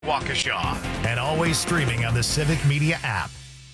Waukesha, and always streaming on the Civic Media app.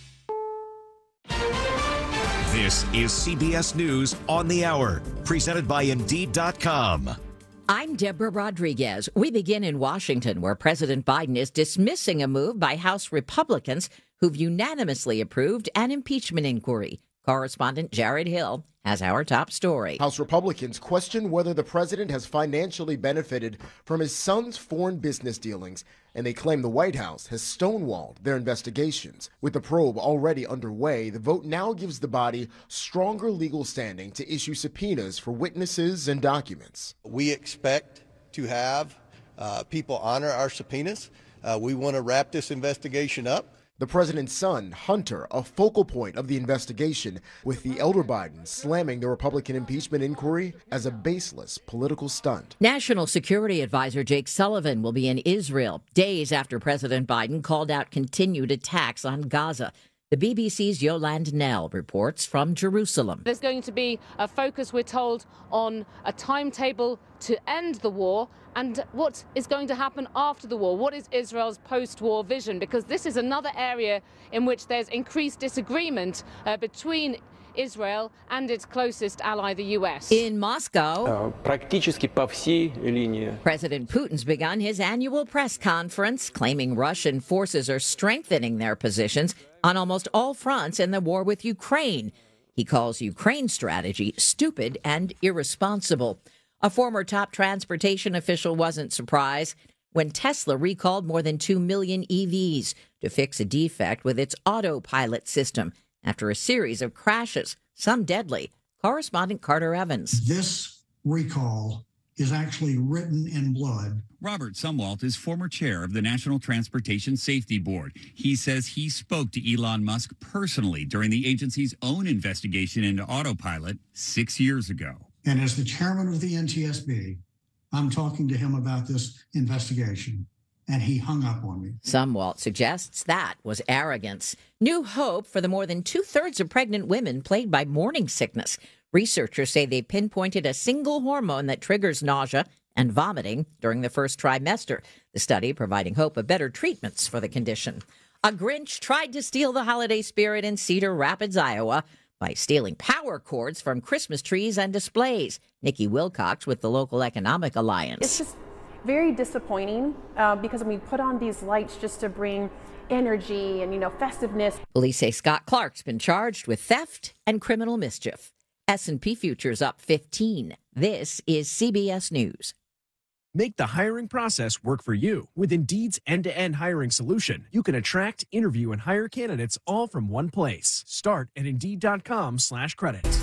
This is CBS News on the Hour, presented by Indeed.com. I'm Deborah Rodriguez. We begin in Washington, where President Biden is dismissing a move by House Republicans who've unanimously approved an impeachment inquiry. Correspondent Jared Hill has our top story. House Republicans question whether the president has financially benefited from his son's foreign business dealings, and they claim the White House has stonewalled their investigations. With the probe already underway, the vote now gives the body stronger legal standing to issue subpoenas for witnesses and documents. We expect to have people honor our subpoenas. We want to wrap this investigation up. The president's son, Hunter, a focal point of the investigation, with the elder Biden slamming the Republican impeachment inquiry as a baseless political stunt. National Security Advisor Jake Sullivan will be in Israel days after President Biden called out continued attacks on Gaza. The BBC's Yolande Knell reports from Jerusalem. There's going to be a focus, we're told, on a timetable to end the war and what is going to happen after the war. What is Israel's post-war vision? Because this is another area in which there's increased disagreement between Israel and its closest ally, the U.S. In Moscow, практически по всей линии. President Putin's begun his annual press conference, claiming Russian forces are strengthening their positions on almost all fronts in the war with Ukraine. He calls Ukraine's strategy stupid and irresponsible. A former top transportation official wasn't surprised when Tesla recalled more than 2 million EVs to fix a defect with its autopilot system after a series of crashes, some deadly. Correspondent Carter Evans. This recall is actually written in blood. Robert Sumwalt is former chair of the National Transportation Safety Board. He says he spoke to Elon Musk personally during the agency's own investigation into autopilot 6 years ago. And as the chairman of the NTSB, I'm talking to him about this investigation, and he hung up on me. Sumwalt suggests that was arrogance. New hope for the more than two-thirds of pregnant women plagued by morning sickness. Researchers say they pinpointed a single hormone that triggers nausea and vomiting during the first trimester. The study providing hope of better treatments for the condition. A Grinch tried to steal the holiday spirit in Cedar Rapids, Iowa, by stealing power cords from Christmas trees and displays. Nikki Wilcox with the Local Economic Alliance. It's just very disappointing because we put on these lights just to bring energy and, festiveness. Police say Scott Clark's been charged with theft and criminal mischief. S&P futures up 15. This is CBS News. Make the hiring process work for you. With Indeed's end-to-end hiring solution, you can attract, interview, and hire candidates all from one place. Start at Indeed.com/credits.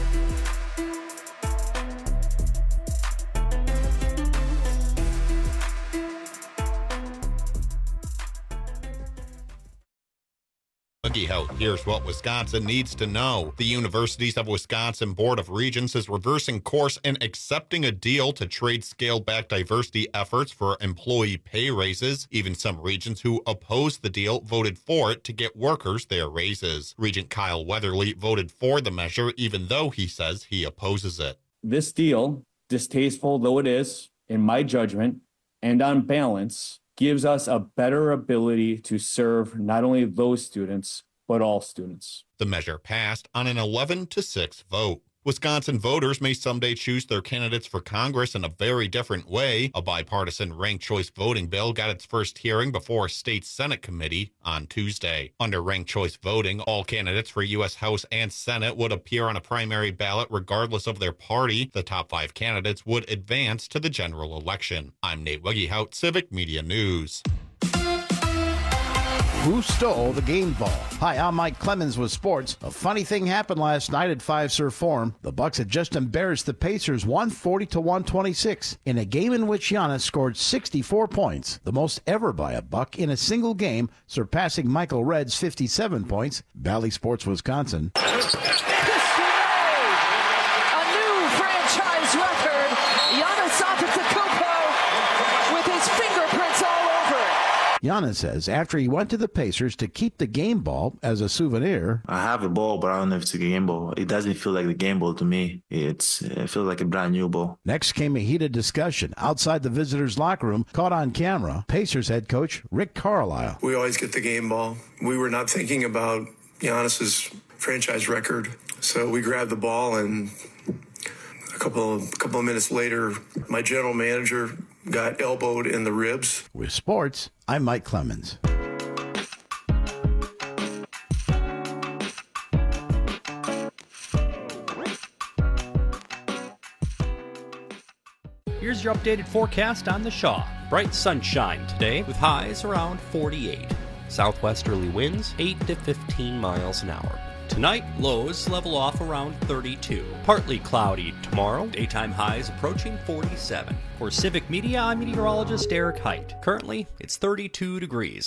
Here's what Wisconsin needs to know. The Universities of Wisconsin Board of Regents is reversing course and accepting a deal to trade scaled-back diversity efforts for employee pay raises. Even some regents who opposed the deal voted for it to get workers their raises. Regent Kyle Weatherly voted for the measure, even though he says he opposes it. This deal, distasteful though it is, in my judgment, and on balance, gives us a better ability to serve not only those students, but all students. The measure passed on an 11-6 vote. Wisconsin voters may someday choose their candidates for Congress in a very different way. A bipartisan ranked choice voting bill got its first hearing before a state Senate committee on Tuesday. Under ranked choice voting, all candidates for U.S. House and Senate would appear on a primary ballot regardless of their party. The top 5 candidates would advance to the general election. I'm Nate Wegehout, Civic Media News. Who stole the game ball? Hi, I'm Mike Clemens with sports. A funny thing happened last night at Fiserv Forum. The Bucks had just embarrassed the Pacers 140-126 in a game in which Giannis scored 64 points, the most ever by a Buck in a single game, surpassing Michael Redd's 57 points. Valley Sports, Wisconsin. A new franchise record. Giannis Antetokounmpo with his fingerprints all over it. Giannis says after he went to the Pacers to keep the game ball as a souvenir. I have a ball, but I don't know if it's a game ball. It doesn't feel like the game ball to me. It feels like a brand new ball. Next came a heated discussion outside the visitors' locker room, caught on camera. Pacers head coach Rick Carlisle. We always get the game ball. We were not thinking about Giannis's franchise record, so we grabbed the ball, and a couple of minutes later, my general manager got elbowed in the ribs. With sports, I'm Mike Clemens. Here's your updated forecast on the Shaw. Bright sunshine today with highs around 48. Southwesterly winds 8 to 15 miles an hour. Tonight, lows level off around 32. Partly cloudy tomorrow, daytime highs approaching 47. For Civic Media, I'm meteorologist Eric Height. Currently, it's 32 degrees.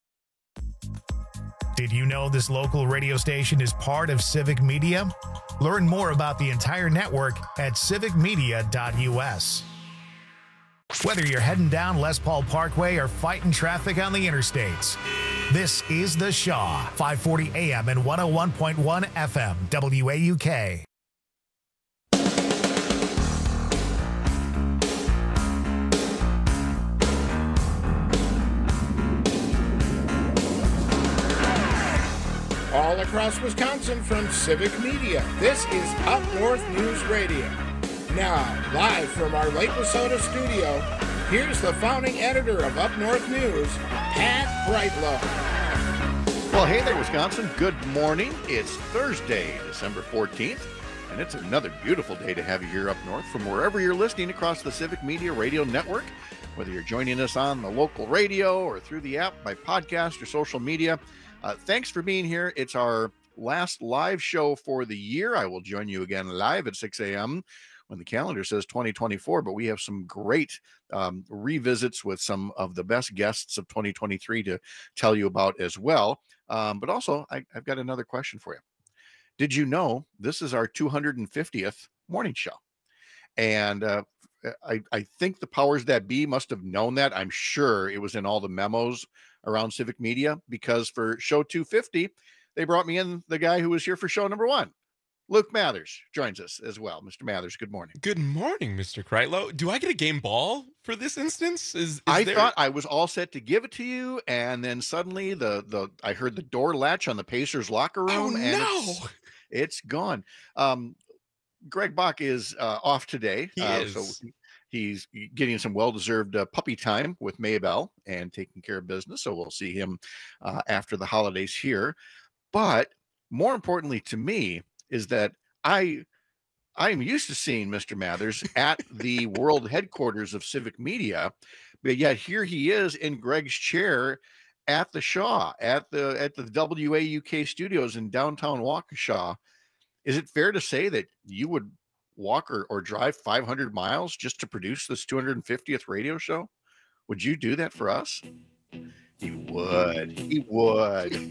Did you know this local radio station is part of Civic Media? Learn more about the entire network at civicmedia.us. Whether you're heading down Les Paul Parkway or fighting traffic on the interstates, this is The Shaw, 540 AM and 101.1 FM, WAUK. All across Wisconsin from Civic Media, this is Up North News Radio. Now, live from our Lake Wissota studio, here's the founding editor of Up North News, Pat Brightlow. Well, hey there, Wisconsin. Good morning. It's Thursday, December 14th, and it's another beautiful day to have you here up north from wherever you're listening across the Civic Media Radio Network, whether you're joining us on the local radio or through the app by podcast or social media. Thanks for being here. It's our last live show for the year. I will join you again live at 6 a.m. when the calendar says 2024, but we have some great revisits with some of the best guests of 2023 to tell you about as well. But also, I've got another question for you. Did you know this is our 250th morning show? And I think the powers that be must have known that. I'm sure it was in all the memos around Civic Media, because for show 250, they brought me in the guy who was here for show number 1. Luke Mathers joins us as well. Mr. Mathers, good morning. Good morning, Mr. Kreitlow. Do I get a game ball for this instance? I thought I was all set to give it to you, and then suddenly I heard the door latch on the Pacers locker room, and it's gone. Greg Bach is off today. He is. So he's getting some well-deserved puppy time with Maybell and taking care of business. So we'll see him after the holidays here. But more importantly to me is that I am used to seeing Mr. Mathers at the world headquarters of Civic Media, but yet here he is in Greg's chair at the Shaw, at the WAUK studios in downtown Waukesha. Is it fair to say that you would walk or drive 500 miles just to produce this 250th radio show? Would you do that for us? He would. He would.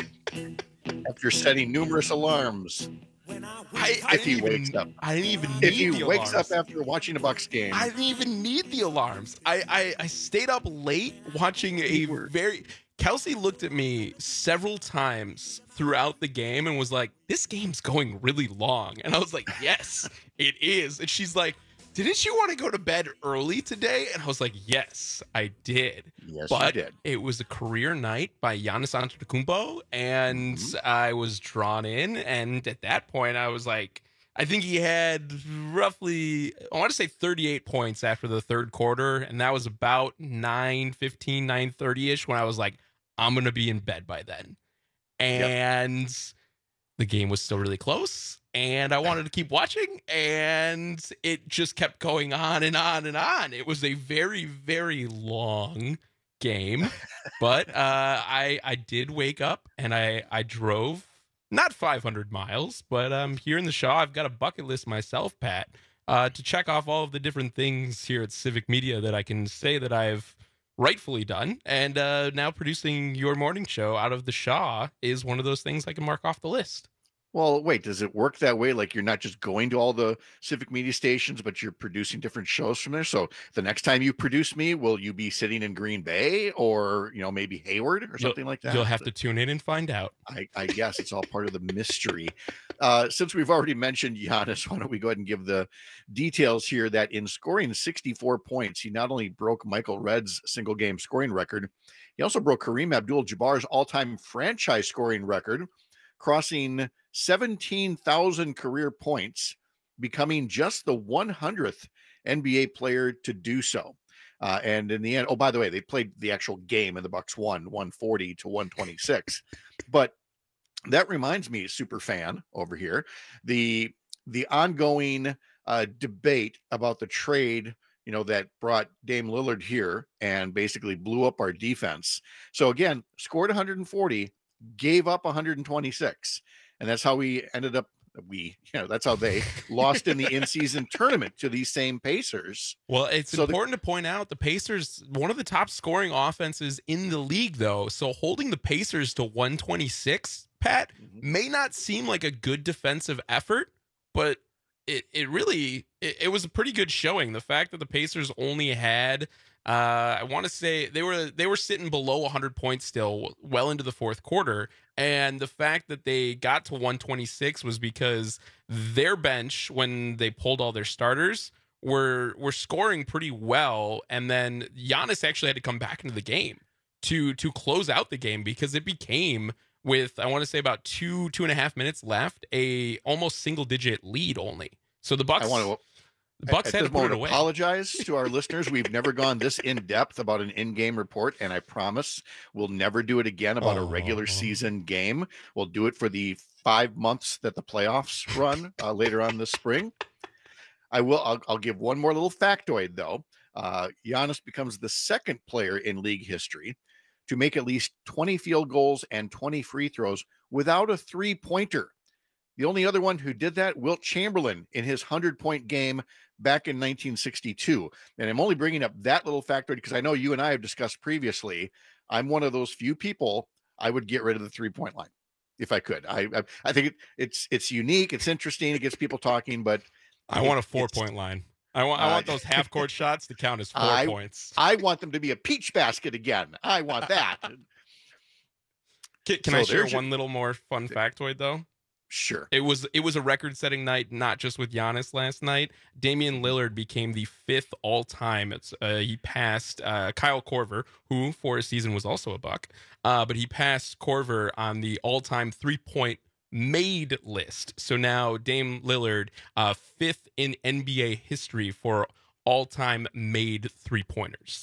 After setting numerous alarms. If he wakes up. I didn't even need If he the wakes alarms. up after watching a Bucks game. I didn't even need the alarms. I stayed up late watching Kelsey looked at me several times throughout the game and was like, this game's going really long. And I was like, yes, it is. And she's like, didn't you want to go to bed early today? And I was like, yes, I did. Yes, but you did. It was a career night by Giannis Antetokounmpo, and I was drawn in. And at that point, I was like, I think he had roughly, I want to say 38 points after the third quarter. And that was about 9:15, 9:30-ish when I was like, I'm going to be in bed by then. And the game was still really close. And I wanted to keep watching, and it just kept going on and on and on. It was a very, very long game, but I did wake up, and I drove not 500 miles, but here in the Shaw, I've got a bucket list myself, Pat, to check off all of the different things here at Civic Media that I can say that I've rightfully done. And now producing your morning show out of the Shaw is one of those things I can mark off the list. Well, wait, does it work that way? Like you're not just going to all the civic media stations, but you're producing different shows from there. So the next time you produce me, will you be sitting in Green Bay or, maybe Hayward or something like that? You'll have to tune in and find out. I guess it's all part of the mystery. Since we've already mentioned Giannis, why don't we go ahead and give the details here that in scoring 64 points, he not only broke Michael Redd's single game scoring record, he also broke Kareem Abdul-Jabbar's all-time franchise scoring record, crossing 17,000 career points, becoming just the 100th NBA player to do so. And in the end, oh, by the way, they played the actual game and the Bucks won 140-126. But that reminds me, super fan over here, the ongoing debate about the trade, that brought Dame Lillard here and basically blew up our defense. So again, scored 140, gave up 126. And that's how we ended up. That's how they lost in the in-season tournament to these same Pacers. Well, it's important to point out the Pacers, one of the top scoring offenses in the league, though. So holding the Pacers to 126, Pat, may not seem like a good defensive effort, but it really was a pretty good showing. The fact that the Pacers only had I want to say they were sitting below 100 points still well into the fourth quarter. And the fact that they got to 126 was because their bench, when they pulled all their starters, were scoring pretty well. And then Giannis actually had to come back into the game to close out the game, because it became, with I want to say about 2.5 minutes left, a almost single digit lead only. So the Bucks had to put it away. Apologize to our listeners. We've never gone this in depth about an in-game report, and I promise we'll never do it again about a regular season game. We'll do it for the 5 months that the playoffs run later on this spring. I'll give one more little factoid though. Giannis becomes the second player in league history to make at least 20 field goals and 20 free throws without a three-pointer. The only other one who did that, Wilt Chamberlain, in his 100-point game back in 1962. And I'm only bringing up that little factoid because I know you and I have discussed previously, I'm one of those few people, I would get rid of the three-point line if I could. I think it's unique, it's interesting, it gets people talking, but I want a 4-point line. I want those half-court shots to count as 4 points. I want them to be a peach basket again. I want that. Can I share one little more fun factoid though? Sure. It was a record-setting night, not just with Giannis last night. Damian Lillard became the 5th all-time. He passed Kyle Korver, who for a season was also a Buck, but he passed Korver on the all-time three-point made list. So now Dame Lillard, 5th in NBA history for all-time made three-pointers.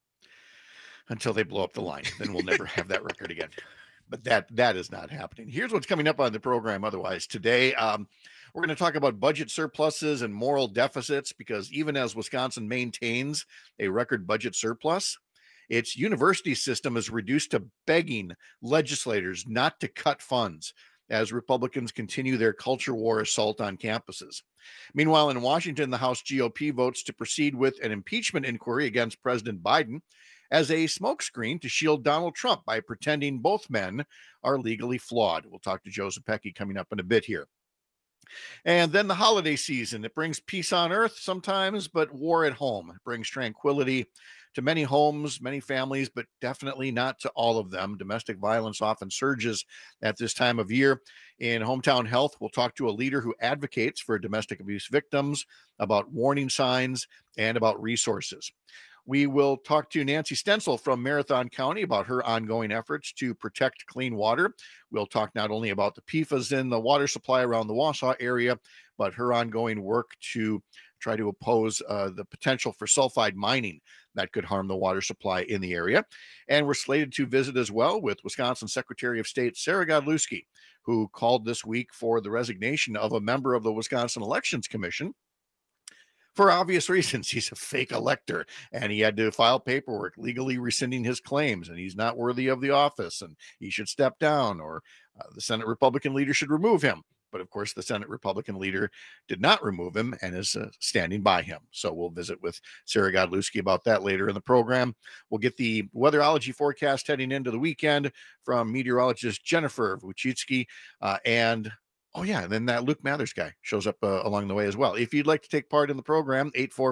Until they blow up the line, then we'll never have that record again. But that is not happening. Here's what's coming up on the program otherwise today. We're going to talk about budget surpluses and moral deficits, because even as Wisconsin maintains a record budget surplus, its university system is reduced to begging legislators not to cut funds as Republicans continue their culture war assault on campuses. Meanwhile, in Washington, the House GOP votes to proceed with an impeachment inquiry against President Biden as a smokescreen to shield Donald Trump by pretending both men are legally flawed. We'll talk to Joe Zepecki coming up in a bit here. And then the holiday season. It brings peace on earth sometimes, but war at home. It brings tranquility to many homes, many families, but definitely not to all of them. Domestic violence often surges at this time of year. In Hometown Health, we'll talk to a leader who advocates for domestic abuse victims, about warning signs, and about resources. We will talk to Nancy Stencil from Marathon County about her ongoing efforts to protect clean water. We'll talk not only about the PFAS in the water supply around the Wausau area, but her ongoing work to try to oppose the potential for sulfide mining that could harm the water supply in the area. And we're slated to visit as well with Wisconsin Secretary of State Sarah Godlewski, who called this week for the resignation of a member of the Wisconsin Elections Commission. For obvious reasons, he's a fake elector, and he had to file paperwork legally rescinding his claims, and he's not worthy of the office, and he should step down, or the Senate Republican leader should remove him. But of course, the Senate Republican leader did not remove him and is standing by him. So we'll visit with Sarah Godlewski about that later in the program. We'll get the weatherology forecast heading into the weekend from meteorologist Jennifer Wojcicki, and Oh, yeah. And then that Luke Mathers guy shows up along the way as well. If you'd like to take part in the program,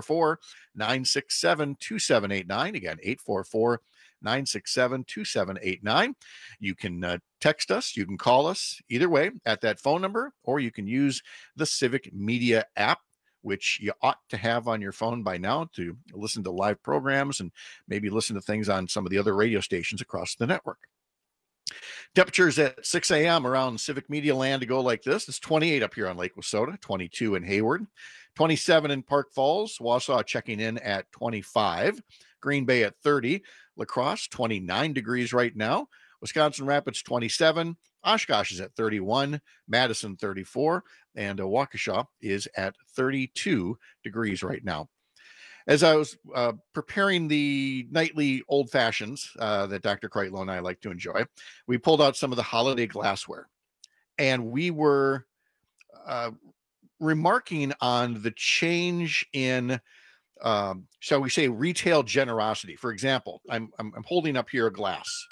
844-967-2789. Again, 844-967-2789. You can text us. You can call us either way at that phone number, or you can use the Civic Media app, which you ought to have on your phone by now to listen to live programs and maybe listen to things on some of the other radio stations across the network. Temperatures at 6 a.m. around Civic Media land to go like this. It's 28 up here on Lake Wissota, 22 in Hayward, 27 in Park Falls, Wausau checking in at 25, Green Bay at 30, La Crosse 29 degrees right now, Wisconsin Rapids 27, Oshkosh is at 31, Madison 34, and Waukesha is at 32 degrees right now. As I was preparing the nightly old fashions that Dr. Kreitlow and I like to enjoy, we pulled out some of the holiday glassware, and we were remarking on the change in, shall we say, retail generosity. For example, I'm holding up here a glass.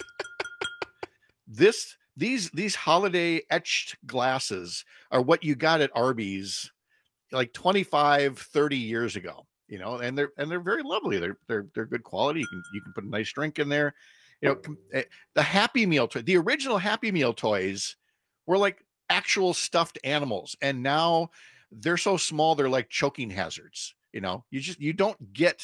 These holiday etched glasses are what you got at Arby's like 25, 30 years ago. And they're very lovely. They're good quality. You can put a nice drink in there. The Happy Meal toy, the original Happy Meal toys were like actual stuffed animals, and now they're so small they're like choking hazards. You don't get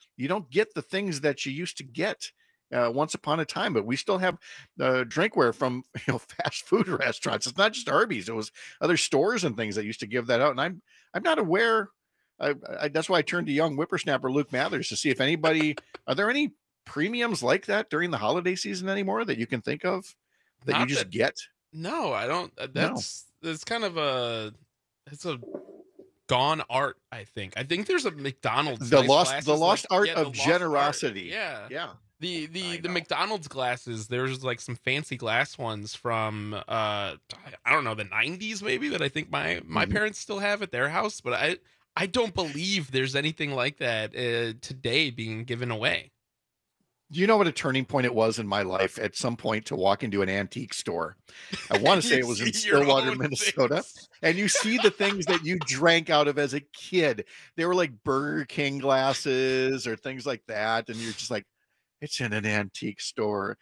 the things that you used to get once upon a time. But we still have drinkware from fast food restaurants. It's not just Arby's. It was other stores and things that used to give that out, and I'm not aware. That's why I turned to young whippersnapper Luke Mathers to see if are there any premiums like that during the holiday season anymore that you can think of that you just get? No, I don't. It's kind of it's a gone art. I think there's a McDonald's. The lost art of generosity. Yeah. Yeah. The McDonald's glasses, there's like some fancy glass ones from I don't know, the 90s maybe, that I think my parents still have at their house, but I don't believe there's anything like that today being given away. Do you know what a turning point it was in my life at some point to walk into an antique store? I want to say it was in Stillwater, Minnesota. And you see the things that you drank out of as a kid. They were like Burger King glasses or things like that. And you're just like, it's in an antique store.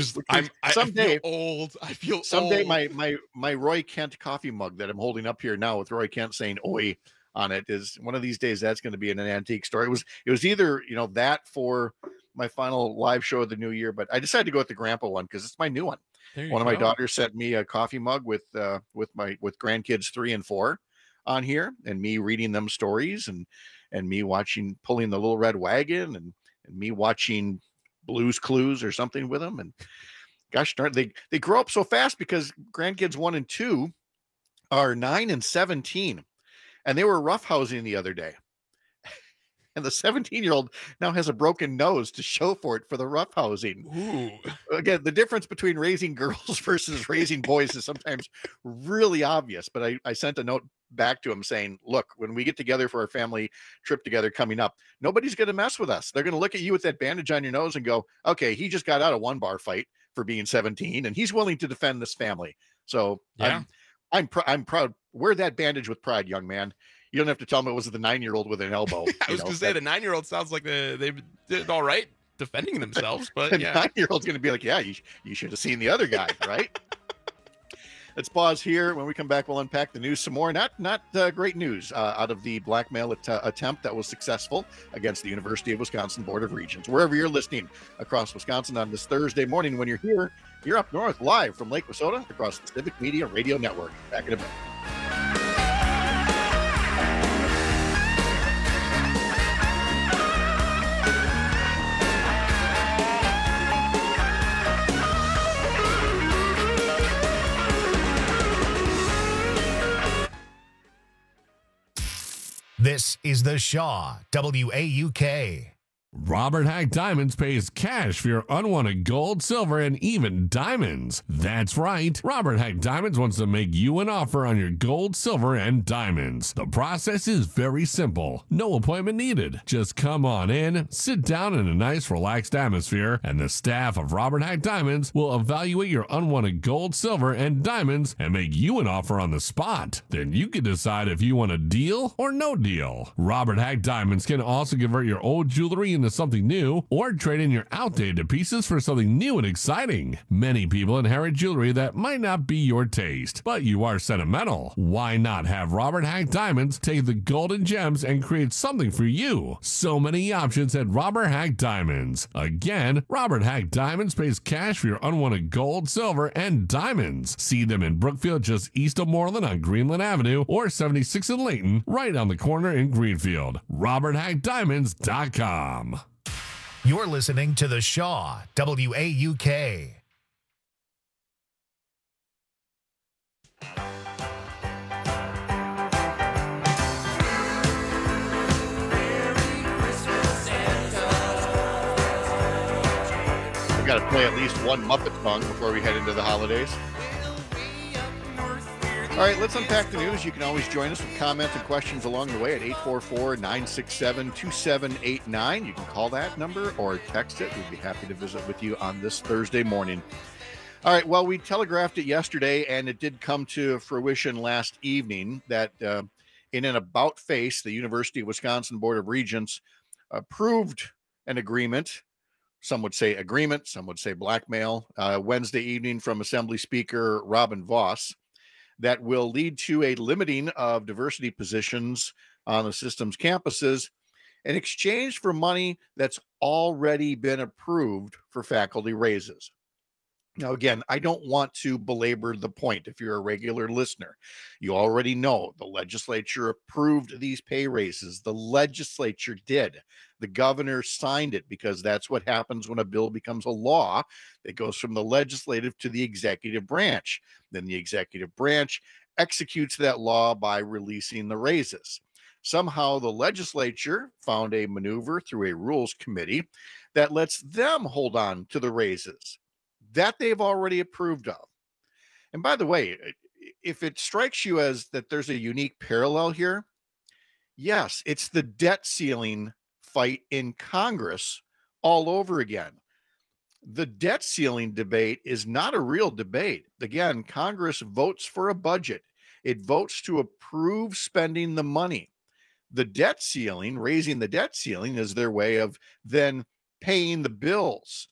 I feel old. Someday my Roy Kent coffee mug that I'm holding up here now with Roy Kent saying "Oi" on it is one of these days that's going to be in an antique store. It was either that for my final live show of the new year, but I decided to go with the grandpa one because it's my new one. One of my daughters sent me a coffee mug with grandkids 3 and 4 on here, and me reading them stories and me pulling the Little Red Wagon and me watching Blue's Clues or something with them. And gosh darn, they grow up so fast because grandkids 1 and 2 are 9 and 17. And they were roughhousing the other day. And the 17-year-old now has a broken nose to show for it for the roughhousing. Ooh. Again, the difference between raising girls versus raising boys is sometimes really obvious. But I sent a note back to him saying, look, when we get together for our family trip together coming up, nobody's going to mess with us. They're going to look at you with that bandage on your nose and go, okay, he just got out of one bar fight for being 17, and he's willing to defend this family. So yeah. I'm proud. Wear that bandage with pride, young man. You don't have to tell me it was the 9-year-old with an elbow. I was going to say the 9-year-old sounds like they did all right defending themselves, but the yeah. 9-year-old's going to be like, yeah, you should have seen the other guy, right? Let's pause here. When we come back, we'll unpack the news some more. Not great news out of the blackmail attempt that was successful against the University of Wisconsin Board of Regents. Wherever you're listening across Wisconsin on this Thursday morning, when you're here, you're up north live from Lake Wissota across the Civic Media Radio Network. Back in a bit. This is The Shaw, WAUK. Robert Hack Diamonds pays cash for your unwanted gold, silver, and even diamonds. That's right. Robert Hack Diamonds wants to make you an offer on your gold, silver, and diamonds. The process is very simple. No appointment needed. Just come on in, sit down in a nice, relaxed atmosphere, and the staff of Robert Hack Diamonds will evaluate your unwanted gold, silver, and diamonds and make you an offer on the spot. Then you can decide if you want a deal or no deal. Robert Hack Diamonds can also convert your old jewelry into something new or trade in your outdated pieces for something new and exciting. Many people inherit jewelry that might not be your taste, but you are sentimental. Why not have Robert Hack Diamonds take the golden gems and create something for you? So many options at Robert Hack Diamonds. Again, Robert Hack Diamonds pays cash for your unwanted gold, silver, and diamonds. See them in Brookfield, just east of Moreland on Greenland Avenue, or 76 in Layton, right on the corner in Greenfield. RobertHackDiamonds.com. You're listening to The Shaw, WAUK. We've got to play at least one Muppet song before we head into the holidays. All right, let's unpack the news. You can always join us with comments and questions along the way at 844-967-2789. You can call that number or text it. We'd be happy to visit with you on this Thursday morning. All right, well, we telegraphed it yesterday, and it did come to fruition last evening that in an about face, the University of Wisconsin Board of Regents approved an agreement. Some would say agreement, some would say blackmail, Wednesday evening from Assembly Speaker Robin Vos, that will lead to a limiting of diversity positions on the system's campuses in exchange for money that's already been approved for faculty raises. Now, again, I don't want to belabor the point. If you're a regular listener, you already know the legislature approved these pay raises. The legislature did. The governor signed it because that's what happens when a bill becomes a law. It goes from the legislative to the executive branch. Then the executive branch executes that law by releasing the raises. Somehow the legislature found a maneuver through a rules committee that lets them hold on to the raises that they've already approved of. And by the way, if it strikes you as that there's a unique parallel here, yes, it's the debt ceiling fight in Congress all over again. The debt ceiling debate is not a real debate. Again, Congress votes for a budget. It votes to approve spending the money. The debt ceiling, raising the debt ceiling, is their way of then paying the bills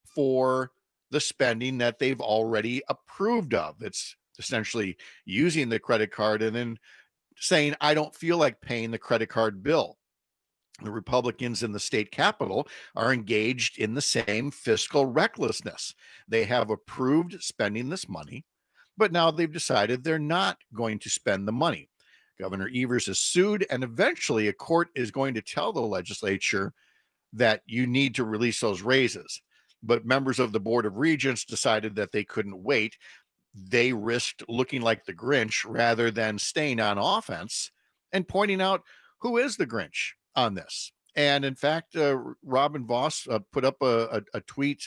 for the spending that they've already approved of. It's essentially using the credit card and then saying, I don't feel like paying the credit card bill. The Republicans in the state capitol are engaged in the same fiscal recklessness. They have approved spending this money, but now they've decided they're not going to spend the money. Governor Evers is sued, and eventually a court is going to tell the legislature that you need to release those raises. But members of the Board of Regents decided that they couldn't wait. They risked looking like the Grinch rather than staying on offense and pointing out who is the Grinch on this. And in fact, Robin Vos put up a tweet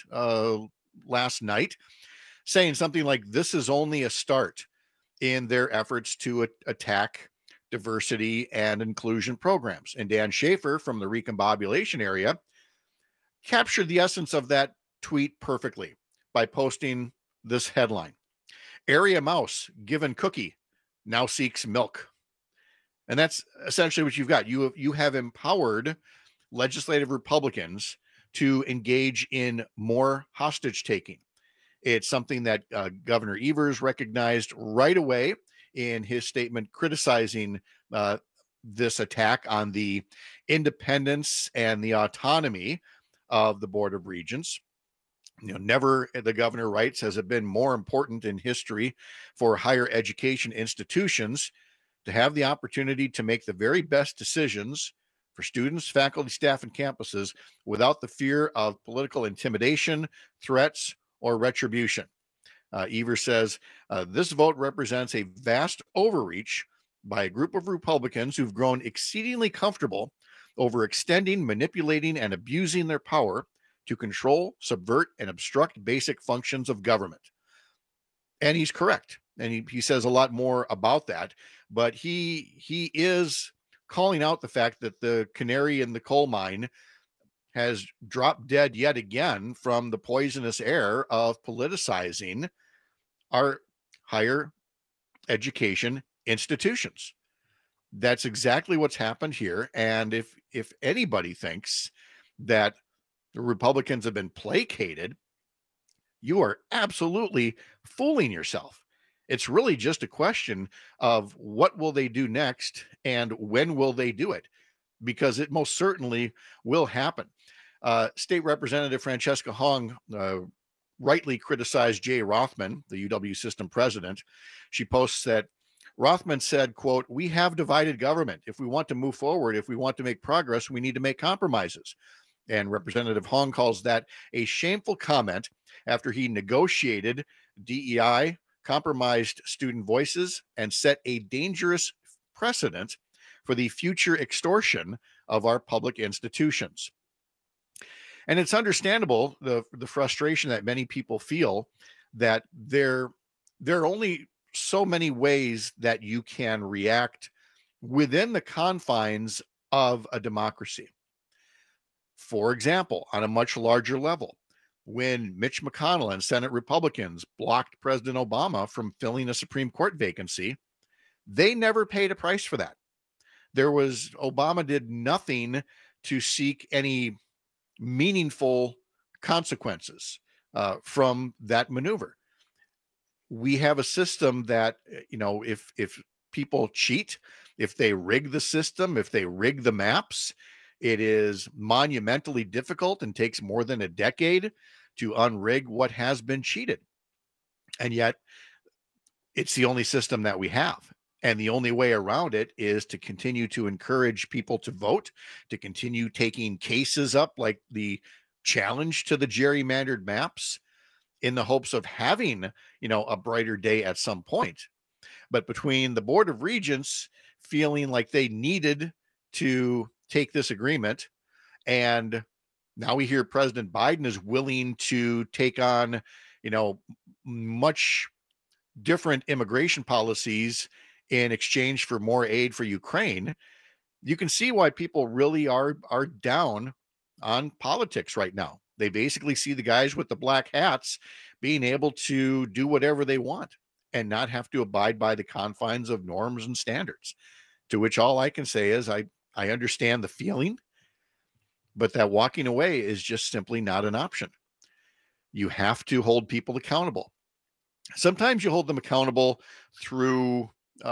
last night saying something like, this is only a start in their efforts to attack diversity and inclusion programs. And Dan Schaefer from the recombobulation area captured the essence of that tweet perfectly by posting this headline: area mouse given cookie now seeks milk. And that's essentially what you've got. You have empowered legislative Republicans to engage in more hostage taking. It's something that Governor Evers recognized right away in his statement criticizing this attack on the independence and the autonomy of the Board of Regents. Never, the governor writes, has it been more important in history for higher education institutions to have the opportunity to make the very best decisions for students, faculty, staff, and campuses without the fear of political intimidation, threats, or retribution. Evers says, this vote represents a vast overreach by a group of Republicans who've grown exceedingly comfortable overextending, manipulating, and abusing their power to control, subvert, and obstruct basic functions of government. And he's correct. And he says a lot more about that. But he is calling out the fact that the canary in the coal mine has dropped dead yet again from the poisonous air of politicizing our higher education institutions. That's exactly what's happened here. And if anybody thinks that the Republicans have been placated, you are absolutely fooling yourself. It's really just a question of what will they do next and when will they do it, because it most certainly will happen. State Representative Francesca Hong rightly criticized Jay Rothman, the UW system president. She posts that Rothman said, quote, "We have divided government. If we want to move forward, if we want to make progress, we need to make compromises." And Representative Hong calls that a shameful comment after he negotiated DEI, compromised student voices, and set a dangerous precedent for the future extortion of our public institutions. And it's understandable, the frustration that many people feel that there are only so many ways that you can react within the confines of a democracy. For example, on a much larger level, when Mitch McConnell and Senate Republicans blocked President Obama from filling a Supreme Court vacancy, they never paid a price for that. Obama did nothing to seek any meaningful consequences from that maneuver. We have a system that, if people cheat, if they rig the system, if they rig the maps, it is monumentally difficult and takes more than a decade to unrig what has been cheated. And yet it's the only system that we have. And the only way around it is to continue to encourage people to vote, to continue taking cases up like the challenge to the gerrymandered maps in the hopes of having, a brighter day at some point. But between the Board of Regents feeling like they needed to take this agreement, and now we hear President Biden is willing to take on, much different immigration policies in exchange for more aid for Ukraine, you can see why people really are down on politics right now. They basically see the guys with the black hats being able to do whatever they want and not have to abide by the confines of norms and standards. To which all I can say is I understand the feeling, but that walking away is just simply not an option. You have to hold people accountable. Sometimes you hold them accountable through,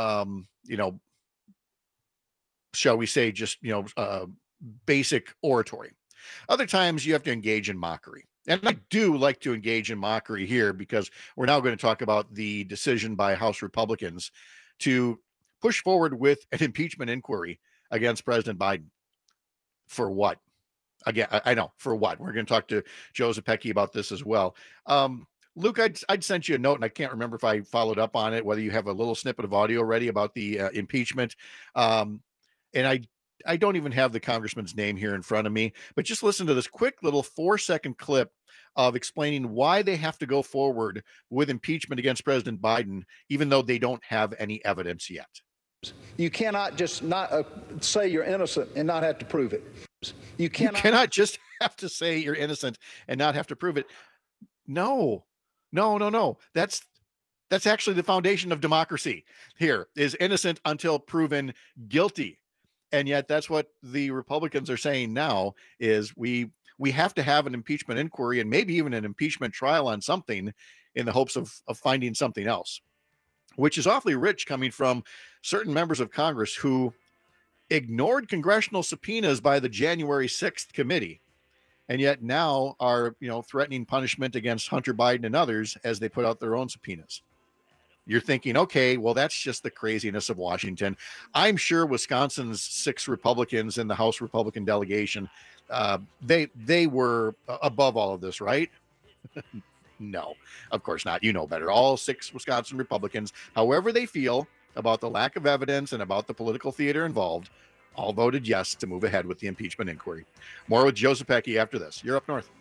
shall we say, just, basic oratory. Other times you have to engage in mockery. And I do like to engage in mockery here because we're now going to talk about the decision by House Republicans to push forward with an impeachment inquiry against President Biden. For what? Again, I know, for what? We're going to talk to Joe Zepecki about this as well. Luke, I'd sent you a note, and I can't remember if I followed up on it, whether you have a little snippet of audio ready about the impeachment. And I don't even have the congressman's name here in front of me, but just listen to this quick little 4-second clip of explaining why they have to go forward with impeachment against President Biden, even though they don't have any evidence yet. You cannot just not say you're innocent and not have to prove it. You cannot just have to say you're innocent and not have to prove it. No. That's actually the foundation of democracy. Here is innocent until proven guilty. And yet that's what the Republicans are saying now is we have to have an impeachment inquiry and maybe even an impeachment trial on something in the hopes of finding something else, which is awfully rich coming from certain members of Congress who ignored congressional subpoenas by the January 6th committee, and yet now are, threatening punishment against Hunter Biden and others as they put out their own subpoenas. You're thinking, okay, well, that's just the craziness of Washington. I'm sure Wisconsin's 6 Republicans in the House Republican delegation, they were above all of this, right? No, of course not. You know better. All 6 Wisconsin Republicans, however they feel about the lack of evidence and about the political theater involved, all voted yes to move ahead with the impeachment inquiry. More with Joe Zepecki after this. You're Up North.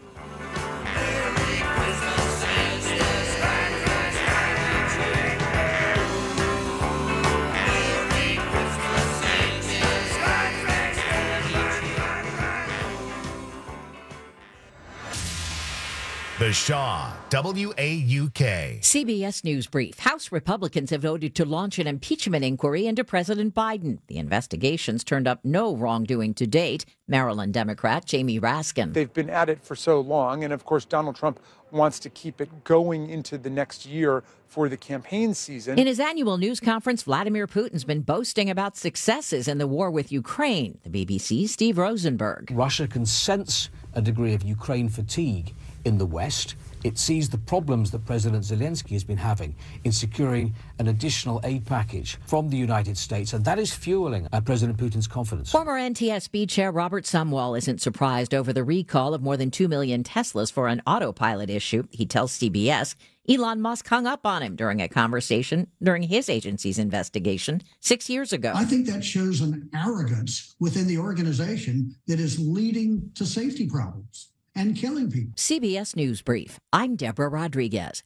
The Shaw, WAUK. CBS News Brief. House Republicans have voted to launch an impeachment inquiry into President Biden. The investigations turned up no wrongdoing to date. Maryland Democrat Jamie Raskin. They've been at it for so long, and of course Donald Trump wants to keep it going into the next year for the campaign season. In his annual news conference, Vladimir Putin's been boasting about successes in the war with Ukraine. The BBC's Steve Rosenberg. Russia can sense a degree of Ukraine fatigue in the West. It sees the problems that President Zelensky has been having in securing an additional aid package from the United States, and that is fueling President Putin's confidence. Former NTSB Chair Robert Sumwall isn't surprised over the recall of more than 2 million Teslas for an autopilot issue. He tells CBS Elon Musk hung up on him during a conversation during his agency's investigation 6 years ago. I think that shows an arrogance within the organization that is leading to safety problems and killing people. CBS News Brief. I'm Deborah Rodriguez.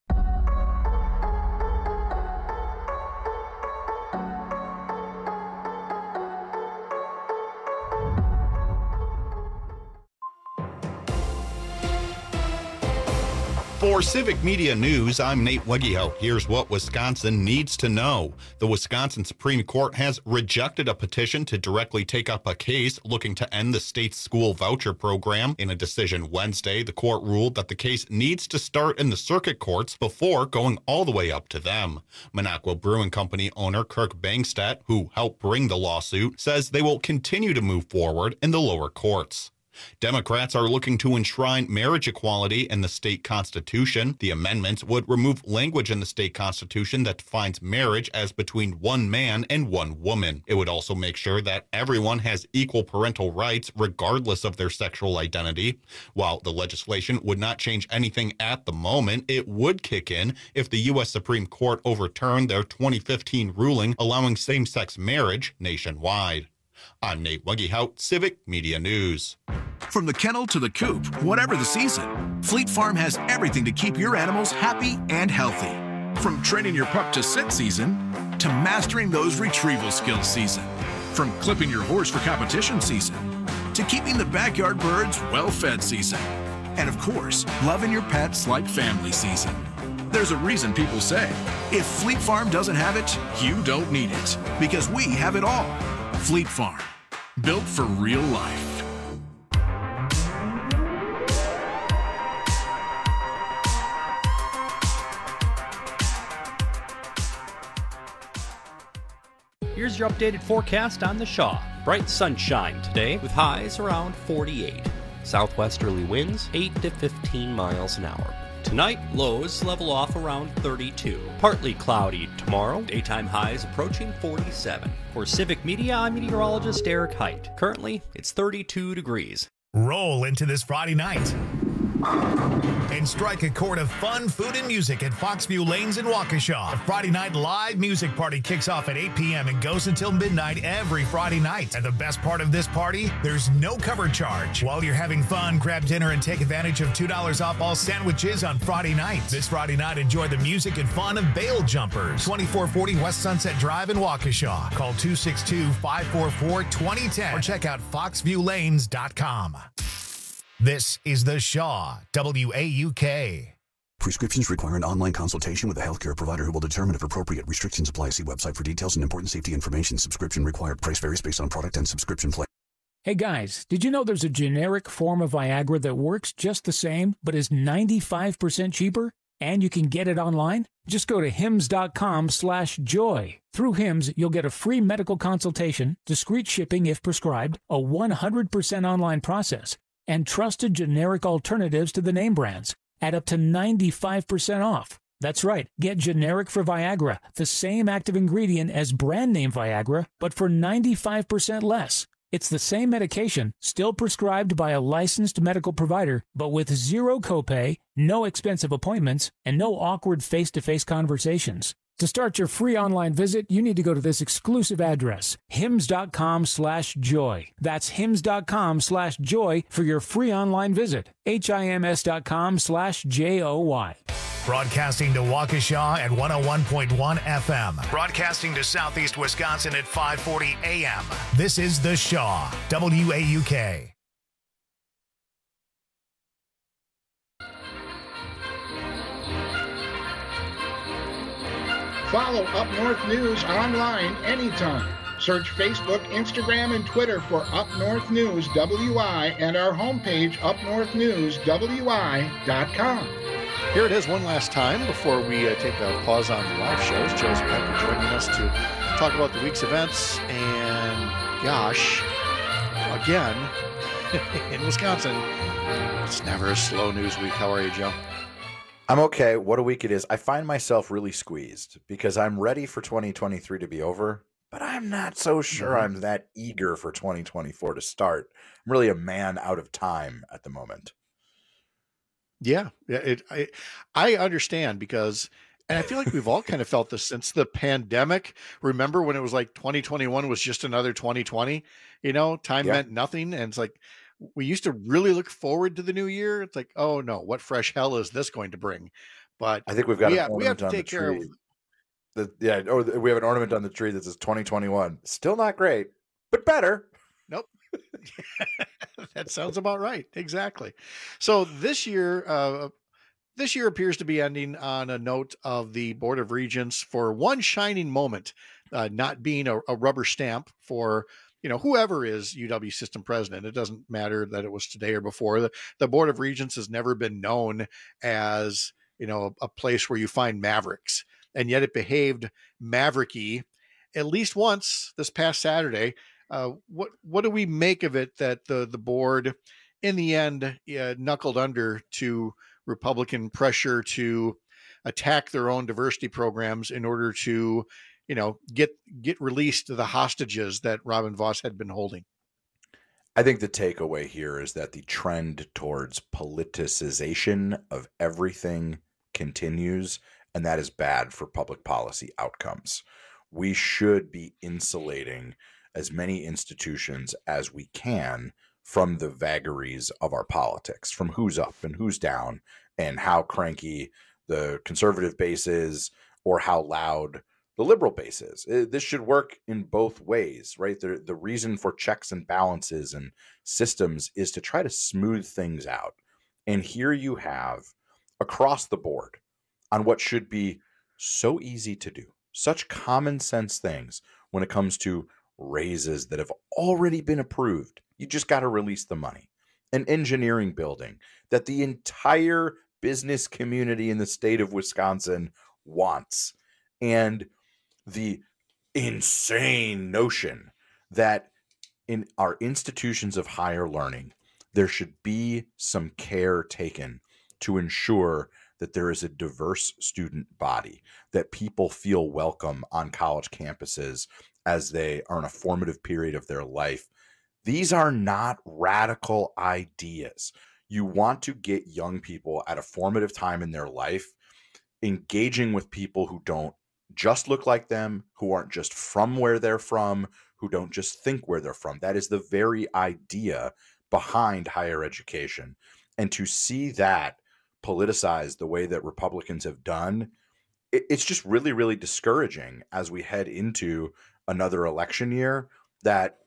For Civic Media News, I'm Nate Weggio. Here's what Wisconsin needs to know. The Wisconsin Supreme Court has rejected a petition to directly take up a case looking to end the state's school voucher program. In a decision Wednesday, the court ruled that the case needs to start in the circuit courts before going all the way up to them. Minocqua Brewing Company owner Kirk Bangstedt, who helped bring the lawsuit, says they will continue to move forward in the lower courts. Democrats are looking to enshrine marriage equality in the state constitution. The amendments would remove language in the state constitution that defines marriage as between one man and one woman. It would also make sure that everyone has equal parental rights regardless of their sexual identity. While the legislation would not change anything at the moment, it would kick in if the U.S. Supreme Court overturned their 2015 ruling allowing same-sex marriage nationwide. I'm Nate Weggiehout, Civic Media News. From the kennel to the coop, whatever the season, Fleet Farm has everything to keep your animals happy and healthy. From training your pup to sit season, to mastering those retrieval skills season. From clipping your horse for competition season, to keeping the backyard birds well-fed season. And of course, loving your pets like family season. There's a reason people say, if Fleet Farm doesn't have it, you don't need it. Because we have it all. Fleet Farm, built for real life. Here's your updated forecast on the Shaw. Bright sunshine today with highs around 48. Southwesterly winds 8 to 15 miles an hour. Tonight, lows level off around 32. Partly cloudy tomorrow, daytime highs approaching 47. For Civic Media, I'm meteorologist Eric Height. Currently, it's 32 degrees. Roll into this Friday night and strike a chord of fun, food, and music at Foxview Lanes in Waukesha. The Friday night live music party kicks off at 8 p.m. and goes until midnight every Friday night. And the best part of this party, there's no cover charge. While you're having fun, grab dinner and take advantage of $2 off all sandwiches on Friday night. This Friday night, enjoy the music and fun of Bail Jumpers. 2440 West Sunset Drive in Waukesha. Call 262-544-2010 or check out foxviewlanes.com. This is the Shaw, WAUK. Prescriptions require an online consultation with a healthcare provider who will determine if appropriate. Restrictions apply. See website for details and important safety information. Subscription required. Price varies based on product and subscription plan. Hey guys, did you know there's a generic form of Viagra that works just the same, but is 95% cheaper? And you can get it online? Just go to hims.com/joy. Through Hims, you'll get a free medical consultation, discreet shipping if prescribed, a 100% online process, and trusted generic alternatives to the name brands at up to 95% off. That's right, get generic for Viagra, the same active ingredient as brand name Viagra, but for 95% less. It's the same medication, still prescribed by a licensed medical provider, but with zero copay, no expensive appointments, and no awkward face-to-face conversations. To start your free online visit, you need to go to this exclusive address, hims.com/joy. That's hims.com/joy for your free online visit. HIMS.com/JOY. Broadcasting to Waukesha at 101.1 FM. Broadcasting to Southeast Wisconsin at 540 AM. This is The Shaw, WAUK. Follow Up North News online anytime. Search Facebook, Instagram, and Twitter for Up North News WI and our homepage, upnorthnewswi.com. Here it is one last time before we take a pause on the live shows. Joe's Pepper joining us to talk about the week's events. And gosh, again, in Wisconsin, it's never a slow news week. How are you, Joe? I'm okay. What a week it is. I find myself really squeezed because I'm ready for 2023 to be over, but I'm not so sure I'm that eager for 2024 to start. I'm really a man out of time at the moment. Yeah, I understand because, and I feel like we've all kind of felt this since the pandemic. Remember when it was like 2021 was just another 2020, time meant nothing. And it's like, we used to really look forward to the new year. It's like, oh no, what fresh hell is this going to bring? But I think we've got we have to take care of we have an ornament on the tree that says 2021. Still not great, but better. Nope. That sounds about right. Exactly. So this year appears to be ending on a note of the Board of Regents for one shining moment, not being a rubber stamp for whoever is UW system president. It doesn't matter that it was today or before. The Board of Regents has never been known as, a place where you find mavericks, and yet it behaved mavericky at least once this past Saturday. What do we make of it that the board in the end knuckled under to Republican pressure to attack their own diversity programs in order to get released the hostages that Robin Vos had been holding? I think the takeaway here is that the trend towards politicization of everything continues, and that is bad for public policy outcomes. We should be insulating as many institutions as we can from the vagaries of our politics, from who's up and who's down, and how cranky the conservative base is or how loud the liberal base is. This should work in both ways, right? The reason for checks and balances and systems is to try to smooth things out. And here you have, across the board, on what should be so easy to do, such common sense things when it comes to raises that have already been approved. You just got to release the money. An engineering building that the entire business community in the state of Wisconsin wants. And the insane notion that in our institutions of higher learning, there should be some care taken to ensure that there is a diverse student body, that people feel welcome on college campuses as they are in a formative period of their life. These are not radical ideas. You want to get young people at a formative time in their life engaging with people who don't just look like them, who aren't just from where they're from, who don't just think where they're from. That is the very idea behind higher education. And to see that politicized the way that Republicans have done, it's just really, really discouraging as we head into another election year, that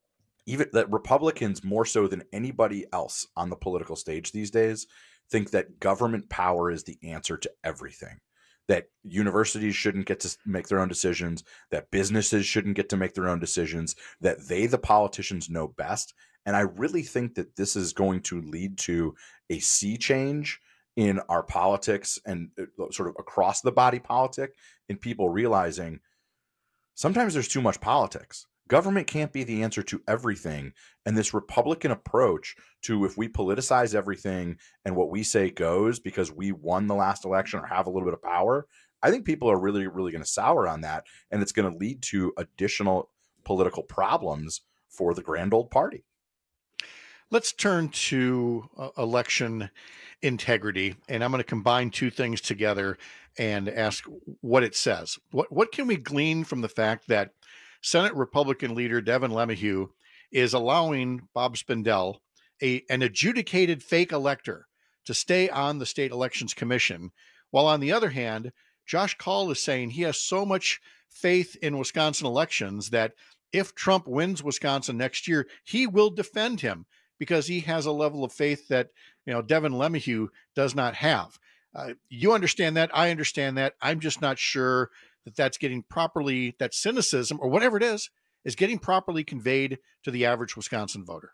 Republicans, more so than anybody else on the political stage these days, think that government power is the answer to everything. That universities shouldn't get to make their own decisions, that businesses shouldn't get to make their own decisions, that they, the politicians, know best. And I really think that this is going to lead to a sea change in our politics and sort of across the body politic, in people realizing sometimes there's too much politics. Government can't be the answer to everything. And this Republican approach to, if we politicize everything and what we say goes because we won the last election or have a little bit of power, I think people are really, really going to sour on that. And it's going to lead to additional political problems for the grand old party. Let's turn to election integrity, and I'm going to combine two things together and ask what it says. What can we glean from the fact that Senate Republican leader Devin LeMahieu is allowing Bob Spindell, an adjudicated fake elector, to stay on the State Elections Commission, while on the other hand, Josh Kaul is saying he has so much faith in Wisconsin elections that if Trump wins Wisconsin next year, he will defend him because he has a level of faith that, Devin LeMahieu does not have. You understand that. I understand that. I'm just not sure that that's getting properly, that cynicism or whatever it is getting properly conveyed to the average Wisconsin voter.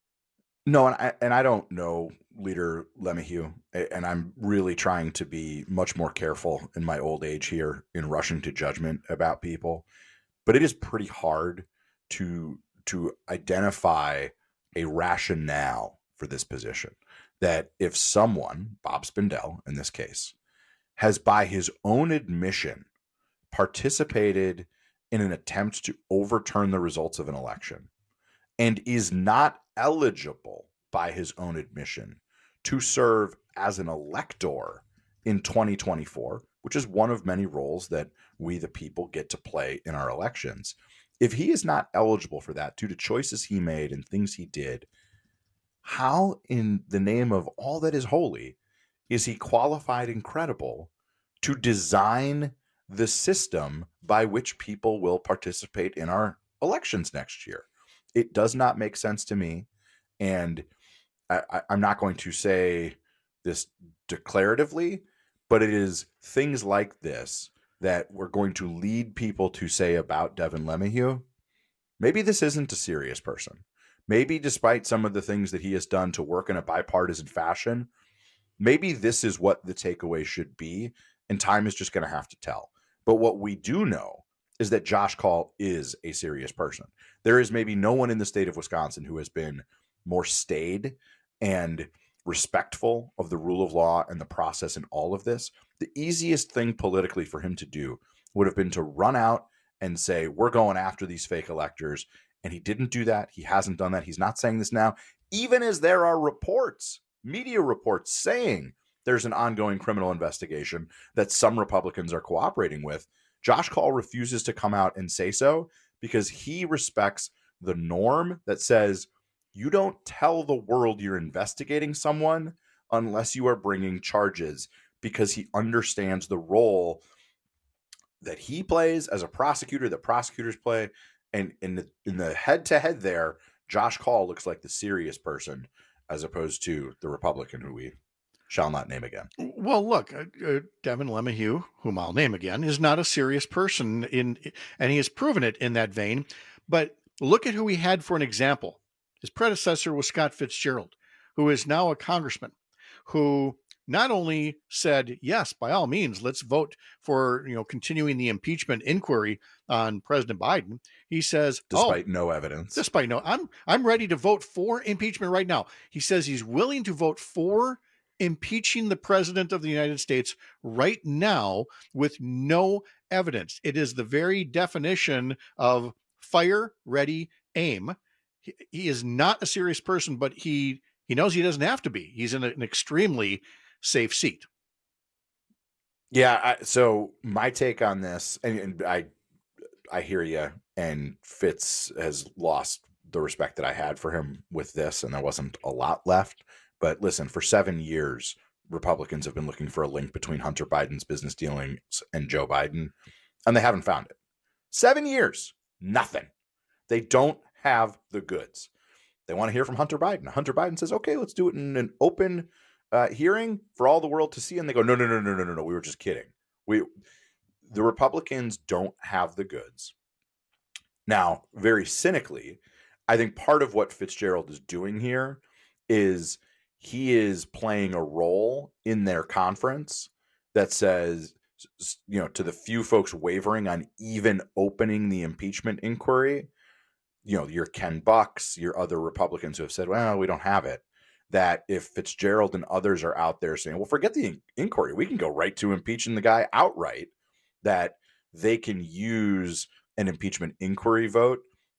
No, and I don't know Leader LeMahieu, and I'm really trying to be much more careful in my old age here in rushing to judgment about people. But it is pretty hard to identify a rationale for this position. That if someone, Bob Spindell in this case, has by his own admission participated in an attempt to overturn the results of an election and is not eligible by his own admission to serve as an elector in 2024, which is one of many roles that we the people get to play in our elections. If he is not eligible for that due to choices he made and things he did, how in the name of all that is holy is he qualified and credible to design the system by which people will participate in our elections next year? It does not make sense to me. And I'm not going to say this declaratively, but it is things like this that we're going to lead people to say about Devin LeMahieu. Maybe this isn't a serious person. Maybe despite some of the things that he has done to work in a bipartisan fashion, maybe this is what the takeaway should be, and time is just going to have to tell. But what we do know is that Josh Kaul is a serious person. There is maybe no one in the state of Wisconsin who has been more staid and respectful of the rule of law and the process in all of this. The easiest thing politically for him to do would have been to run out and say, we're going after these fake electors. And he didn't do that. He hasn't done that. He's not saying this now, even as there are reports, media reports saying there's an ongoing criminal investigation that some Republicans are cooperating with. Josh Kaul refuses to come out and say so because he respects the norm that says you don't tell the world you're investigating someone unless you are bringing charges, because he understands the role that he plays as a prosecutor, that prosecutors play. And in the head-to-head there, Josh Kaul looks like the serious person as opposed to the Republican who we shall not name again. Well, look, Devin LeMahieu, whom I'll name again, is not a serious person, and he has proven it in that vein. But look at who he had for an example. His predecessor was Scott Fitzgerald, who is now a congressman, who not only said, yes, by all means, let's vote for, continuing the impeachment inquiry on President Biden. He says, despite no evidence, I'm ready to vote for impeachment right now. He says he's willing to vote for impeaching the president of the United States right now with no evidence. It is the very definition of fire, ready, aim. He is not a serious person, but he knows he doesn't have to be. He's in an extremely safe seat. Yeah. So my take on this, and I hear you, and Fitz has lost the respect that I had for him with this, and there wasn't a lot left. But listen, for 7 years, Republicans have been looking for a link between Hunter Biden's business dealings and Joe Biden, and they haven't found it. 7 years, nothing. They don't have the goods. They want to hear from Hunter Biden. Hunter Biden says, okay, let's do it in an open hearing for all the world to see. And they go, no. We were just kidding. The Republicans don't have the goods. Now, very cynically, I think part of what Fitzgerald is doing here is he is playing a role in their conference that says, to the few folks wavering on even opening the impeachment inquiry, your Ken Bucks, your other Republicans who have said, well, we don't have it, that if Fitzgerald and others are out there saying, well, forget the inquiry, we can go right to impeaching the guy outright, that they can use an impeachment inquiry vote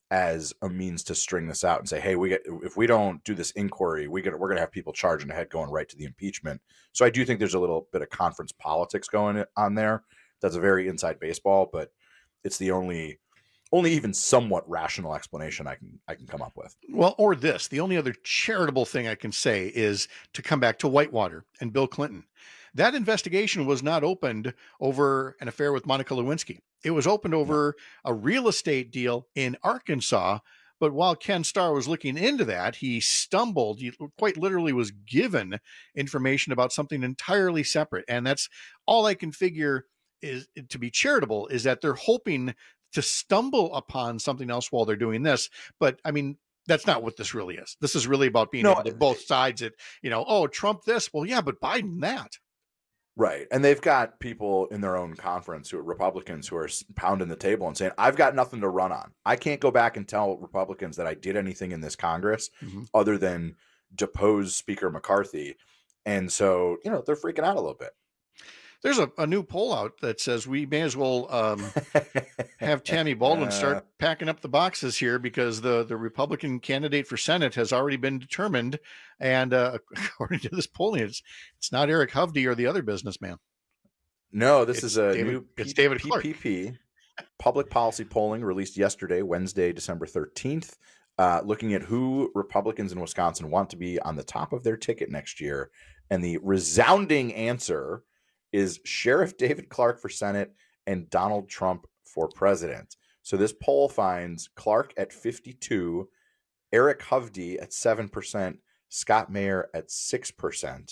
as a means to string this out and say, hey, if we don't do this inquiry, we're going to have people charging ahead going right to the impeachment. So I do think there's a little bit of conference politics going on there. That's a very inside baseball, but it's the only even somewhat rational explanation I can come up with. Well, or this, the only other charitable thing I can say is to come back to Whitewater and Bill Clinton. That investigation was not opened over an affair with Monica Lewinsky. It was opened over a real estate deal in Arkansas. But while Ken Starr was looking into that, he stumbled. He quite literally was given information about something entirely separate. And that's all I can figure is to be charitable, is that they're hoping to stumble upon something else while they're doing this. But I mean, that's not what this really is. This is really about being able to both sides it, oh, Trump this. Well, yeah, but Biden that. Right. And they've got people in their own conference who are Republicans who are pounding the table and saying, I've got nothing to run on. I can't go back and tell Republicans that I did anything in this Congress other than depose Speaker McCarthy. And so, they're freaking out a little bit. There's a new poll out that says we may as well have Tammy Baldwin start packing up the boxes here, because the Republican candidate for Senate has already been determined. And according to this polling, it's not Eric Hovde or the other businessman. No, this is it's David Clark. PPP, public policy polling released yesterday, Wednesday, December 13th, looking at who Republicans in Wisconsin want to be on the top of their ticket next year. And the resounding answer is Sheriff David Clark for Senate and Donald Trump for president. So this poll finds Clark at 52%, Eric Hovde at 7%, Scott Mayer at 6%.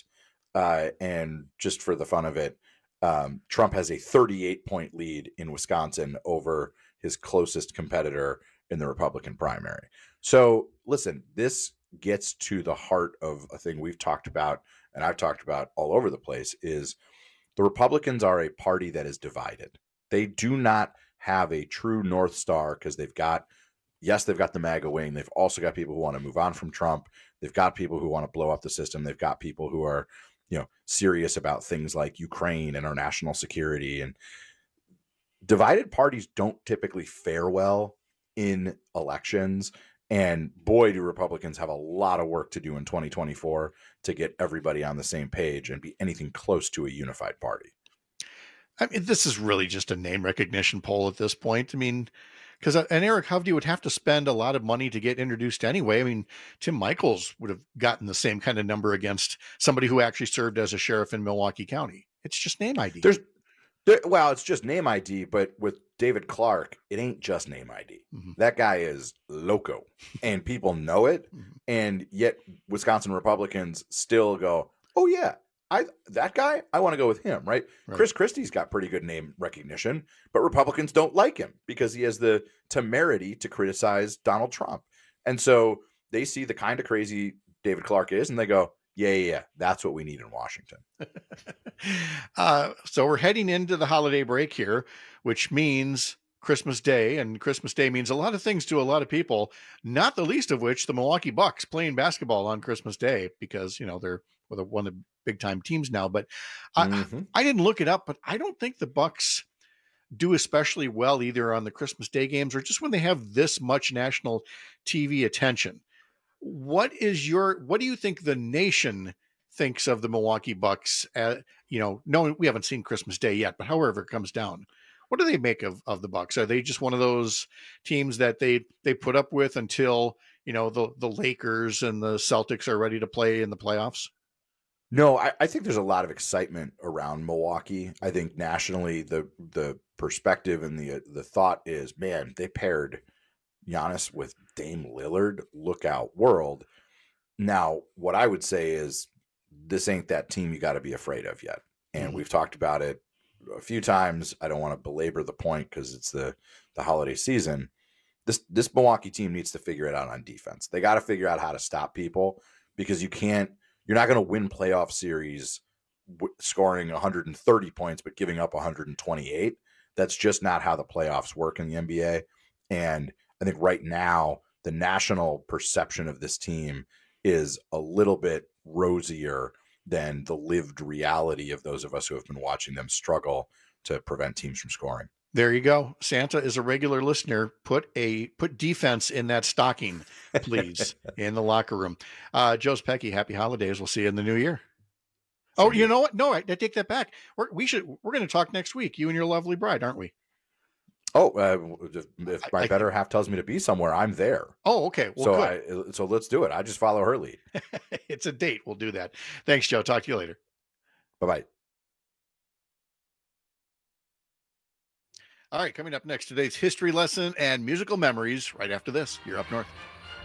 And just for the fun of it, Trump has a 38-point lead in Wisconsin over his closest competitor in the Republican primary. So listen, this gets to the heart of a thing we've talked about, and I've talked about all over the place, is the Republicans are a party that is divided. They do not have a true North Star, because they've got the MAGA wing. They've also got people who want to move on from Trump. They've got people who want to blow up the system. They've got people who are, serious about things like Ukraine and our national security. And divided parties don't typically fare well in elections. And boy, do Republicans have a lot of work to do in 2024 to get everybody on the same page and be anything close to a unified party. I mean, this is really just a name recognition poll at this point. I mean, because an Eric Hovde would have to spend a lot of money to get introduced anyway. I mean, Tim Michels would have gotten the same kind of number against somebody who actually served as a sheriff in Milwaukee County. It's just name ID. It's just name ID, but with David Clark, it ain't just name ID. That guy is loco, and people know it. And yet Wisconsin Republicans still go, oh yeah, that guy, I want to go with him, right? Chris Christie's got pretty good name recognition, but Republicans don't like him because he has the temerity to criticize Donald Trump. And so they see the kind of crazy David Clark is, and they go, yeah, that's what we need in Washington. So we're heading into the holiday break here, which means Christmas Day, and Christmas Day means a lot of things to a lot of people, not the least of which the Milwaukee Bucks playing basketball on Christmas Day, because, they're one of the big time teams now. But I didn't look it up, but I don't think the Bucks do especially well either on the Christmas Day games or just when they have this much national TV attention. What do you think the nation thinks of the Milwaukee Bucks? No, we haven't seen Christmas Day yet, but however it comes down, what do they make of the Bucks? Are they just one of those teams that they put up with until, the Lakers and the Celtics are ready to play in the playoffs? No, I think there's a lot of excitement around Milwaukee. I think nationally, the perspective and the thought is, man, they paired Giannis with Dame Lillard. Look out, world. Now, what I would say is this ain't that team you got to be afraid of yet. And we've talked about it a few times. I don't want to belabor the point because it's the holiday season. This Milwaukee team needs to figure it out on defense. They got to figure out how to stop people, because you're not going to win playoff series scoring 130 points but giving up 128. That's just not how the playoffs work in the NBA. And I think right now the national perception of this team is a little bit rosier than the lived reality of those of us who have been watching them struggle to prevent teams from scoring. There you go. Santa is a regular listener. Put defense in that stocking, please, in the locker room. Joe's Pecky, happy holidays. We'll see you in the new year. Oh, you know what? No, I take that back. We're going to talk next week. You and your lovely bride, aren't we? Oh, if my better half tells me to be somewhere, I'm there. Oh, okay. Well, so let's do it. I just follow her lead. It's a date. We'll do that. Thanks, Joe. Talk to you later. Bye-bye. All right, coming up next, today's history lesson and musical memories right after this. You're Up North.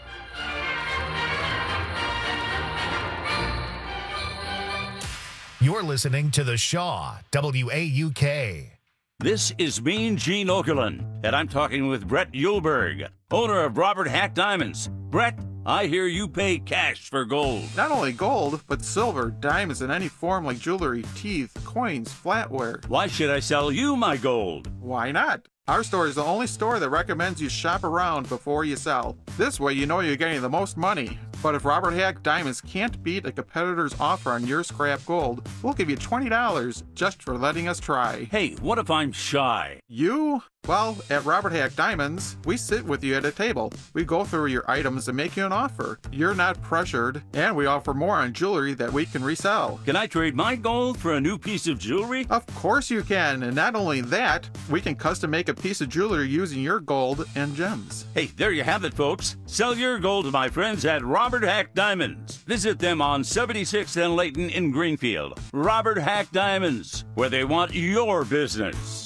You're listening to The Shaw, WAUK. This is Mean Gene Okerlund, and I'm talking with Brett Yulberg, owner of Robert Hack Diamonds. Brett, I hear you pay cash for gold. Not only gold, but silver, diamonds in any form like jewelry, teeth, coins, flatware. Why should I sell you my gold? Why not? Our store is the only store that recommends you shop around before you sell. This way you know you're getting the most money. But if Robert Hack Diamonds can't beat a competitor's offer on your scrap gold, we'll give you $20 just for letting us try. Hey, what if I'm shy? You? Well, at Robert Hack Diamonds, we sit with you at a table. We go through your items and make you an offer. You're not pressured, and we offer more on jewelry that we can resell. Can I trade my gold for a new piece of jewelry? Of course you can, and not only that, we can custom make a piece of jewelry using your gold and gems. Hey, there you have it, folks. Sell your gold to my friends at Robert Hack Diamonds. Visit them on 76th and Layton in Greenfield. Robert Hack Diamonds, where they want your business.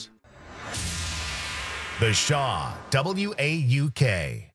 The Shaw, WAUK.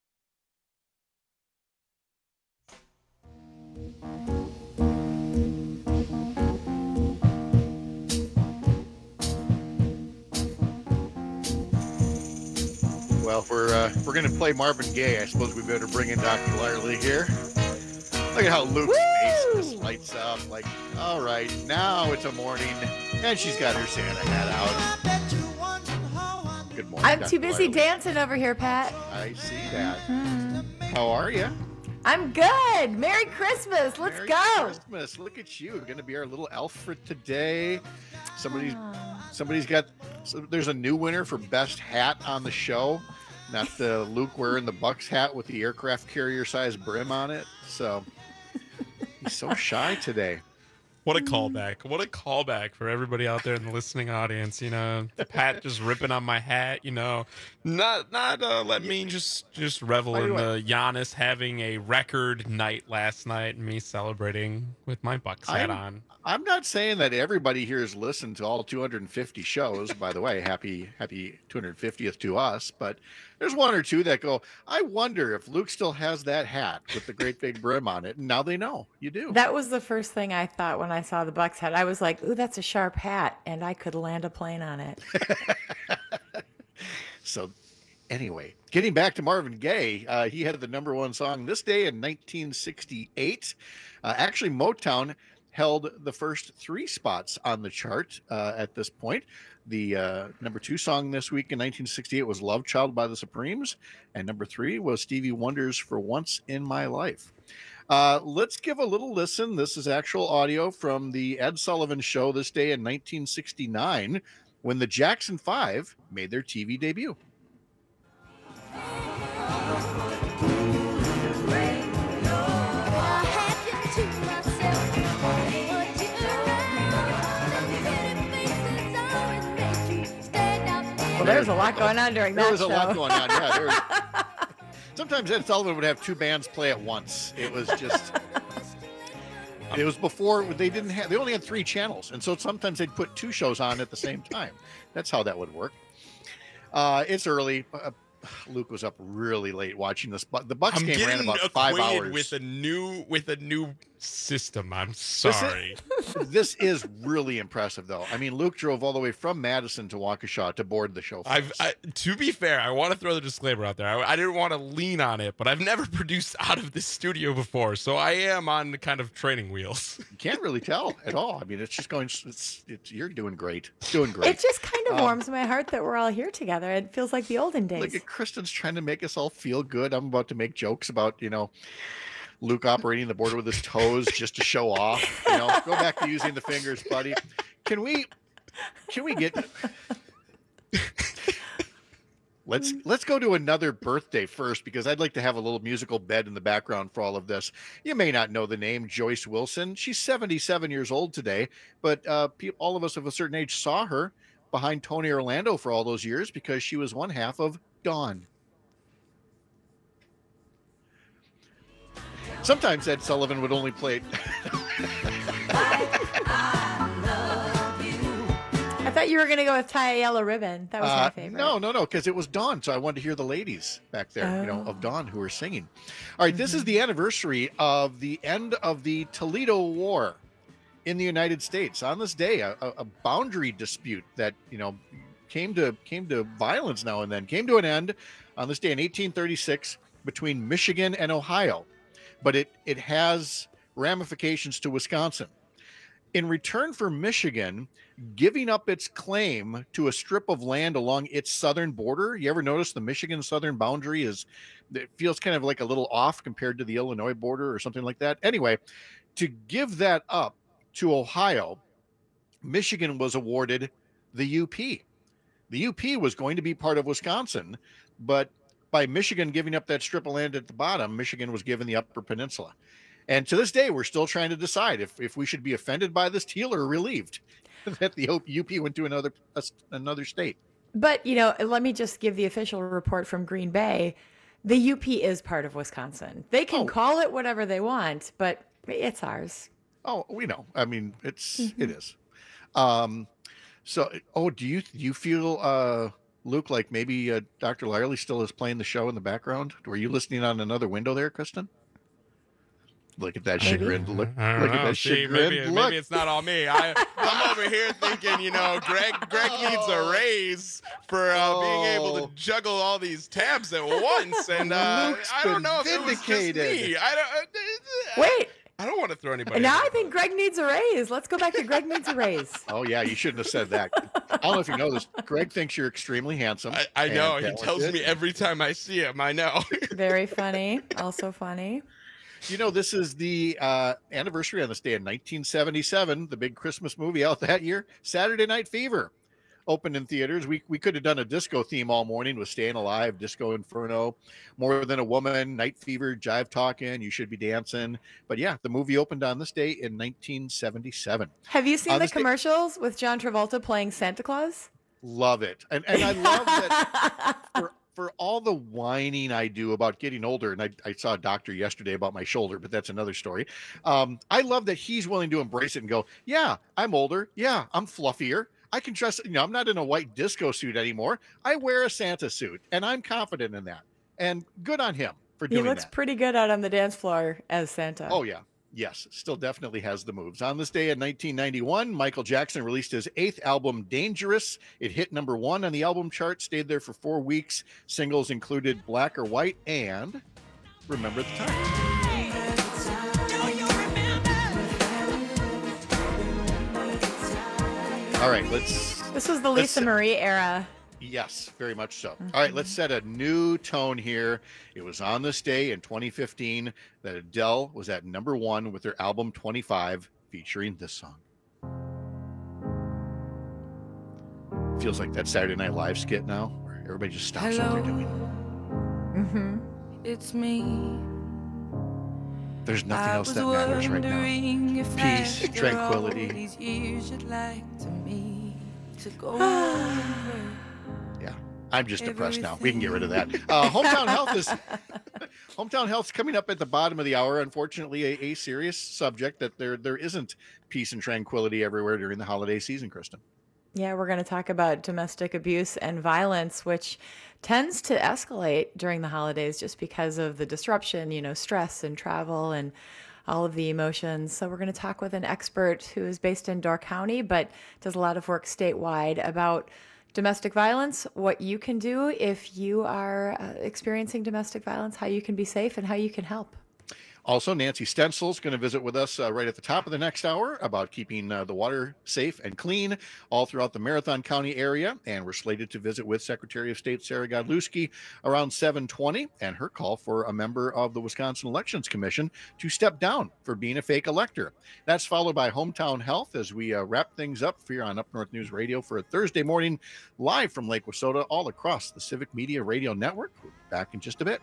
Well, if we're going to play Marvin Gaye, I suppose we better bring in Dr. Larley here. Look at how Luke's face just lights up. Like, all right, now it's a morning, and she's got her Santa hat out. Good morning. I'm Dr. too busy Larley. dancing over here, Pat. I see that. How are you? I'm good. Merry Christmas. Let's Merry go. Christmas. Look at you. You're going to be our little elf for today. Somebody's got. So there's a new winner for best hat on the show. Not the Luke wearing the Bucks hat with the aircraft carrier size brim on it. So he's so shy today. What a callback. What a callback for everybody out there in the listening audience. You know, Pat just ripping on my hat, you know, not let me just revel in the Giannis having a record night last night and me celebrating with my Bucks hat on. I'm not saying that everybody here has listened to all 250 shows. By the way, happy 250th to us. But there's one or two that go, I wonder if Luke still has that hat with the great big brim on it. And now they know you do. That was the first thing I thought when I saw the Bucks hat. I was like, ooh, that's a sharp hat, and I could land a plane on it. So anyway, getting back to Marvin Gaye, he had the #1 song this day in 1968. Actually, Motown held the first 3 spots on the chart at this point. The #2 song this week in 1968 was Love Child by the Supremes. And #3 was Stevie Wonder's For Once in My Life. Let's give a little listen. This is actual audio from the Ed Sullivan Show this day in 1969 when the Jackson 5 made their TV debut. Well, there's a lot going on during that show. There was a lot going on, yeah. Sometimes Ed Sullivan would have 2 bands play at once. It was just... It was before they only had 3 channels. And so sometimes they'd put 2 shows on at the same time. That's how that would work. It's early. Luke was up really late watching this. The Bucks game ran about 5 hours. With a new system. I'm sorry. This is really impressive, though. I mean, Luke drove all the way from Madison to Waukesha to board the show. To be fair, I want to throw the disclaimer out there. I didn't want to lean on it, but I've never produced out of this studio before, so I am on kind of training wheels. You can't really tell at all. I mean, it's just going. You're doing great. Doing great. It just kind of warms my heart that we're all here together. It feels like the olden days. Look at Kristen's trying to make us all feel good. I'm about to make jokes about Luke operating the board with his toes just to show off. Go back to using the fingers, buddy. Can we get Let's go to another birthday first, because I'd like to have a little musical bed in the background for all of this. You may not know the name Joyce Wilson. She's 77 years old today, but all of us of a certain age saw her behind Tony Orlando for all those years because she was one half of Dawn. Sometimes Ed Sullivan would only play. I thought you were going to go with Tie a Yellow Ribbon. That was my favorite. No, because it was Dawn. So I wanted to hear the ladies back there, of Dawn who were singing. All right, This is the anniversary of the end of the Toledo War in the United States. On this day, a boundary dispute that, came to violence now and then, came to an end on this day in 1836 between Michigan and Ohio. But it has ramifications to Wisconsin. In return for Michigan giving up its claim to a strip of land along its southern border. You ever notice the Michigan southern boundary it feels kind of like a little off compared to the Illinois border or something like that. Anyway, to give that up to Ohio, Michigan was awarded the UP. The UP was going to be part of Wisconsin, but by Michigan giving up that strip of land at the bottom, Michigan was given the Upper Peninsula. And to this day, we're still trying to decide if we should be offended by this deal or relieved that the UP went to another state. But, let me just give the official report from Green Bay. The UP is part of Wisconsin. They can call it whatever they want, but it's ours. Oh, we know. I mean, it is. So, do you feel, Luke, like maybe Dr. Lyerly still is playing the show in the background? Were you listening on another window there, Kristen? Look at that chagrined look. Look at that chagrined look. Maybe it's not all me. I'm over here thinking, Greg needs a raise for being able to juggle all these tabs at once. And I don't know if it was just me. Wait. I don't want to throw anybody. Now I think Greg needs a raise. Let's go back to Greg needs a raise. Oh, yeah. You shouldn't have said that. I don't know if you know this. Greg thinks you're extremely handsome. I know. He tells me every time I see him. I know. Very funny. Also funny. This is the anniversary on this day in 1977, the big Christmas movie out that year, Saturday Night Fever, opened in theaters. We could have done a disco theme all morning with Staying Alive, Disco Inferno, More Than a Woman, Night Fever, Jive Talkin', You Should Be Dancing. But yeah, the movie opened on this day in 1977. Have you seen the commercials with John Travolta playing Santa Claus? Love it. And I love that for all the whining I do about getting older, and I saw a doctor yesterday about my shoulder, but that's another story. I love that he's willing to embrace it and go, yeah, I'm older. Yeah, I'm fluffier. I can trust, I'm not in a white disco suit anymore. I wear a Santa suit, and I'm confident in that. And good on him for doing that. He looks pretty good out on the dance floor as Santa. Oh, yeah. Yes, still definitely has the moves. On this day in 1991, Michael Jackson released his 8th album, Dangerous. It hit number 1 on the album chart, stayed there for 4 weeks. Singles included Black or White and Remember the Time. All right, This was the Lisa Marie era. Yes, very much so. All right, let's set a new tone here. It was on this day in 2015 that Adele was at number 1 with her album 25, featuring this song. Feels like that Saturday Night Live skit now, where everybody just stops what they're doing. Mm-hmm. It's me. There's nothing else that matters right now. Peace, tranquility. Yeah, I'm just depressed now. We can get rid of that. Hometown Health's coming up at the bottom of the hour. Unfortunately, a serious subject that there isn't peace and tranquility everywhere during the holiday season, Kristen. Yeah, we're going to talk about domestic abuse and violence, which tends to escalate during the holidays just because of the disruption, stress and travel and all of the emotions. So we're going to talk with an expert who is based in Door County, but does a lot of work statewide about domestic violence, what you can do if you are experiencing domestic violence, how you can be safe, and how you can help. Also, Nancy Stencil is going to visit with us right at the top of the next hour about keeping the water safe and clean all throughout the Marathon County area. And we're slated to visit with Secretary of State Sarah Godlewski around 7:20, and her call for a member of the Wisconsin Elections Commission to step down for being a fake elector. That's followed by Hometown Health as we wrap things up here on Up North News Radio for a Thursday morning, live from Lake Wissota, all across the Civic Media Radio Network. We'll be back in just a bit.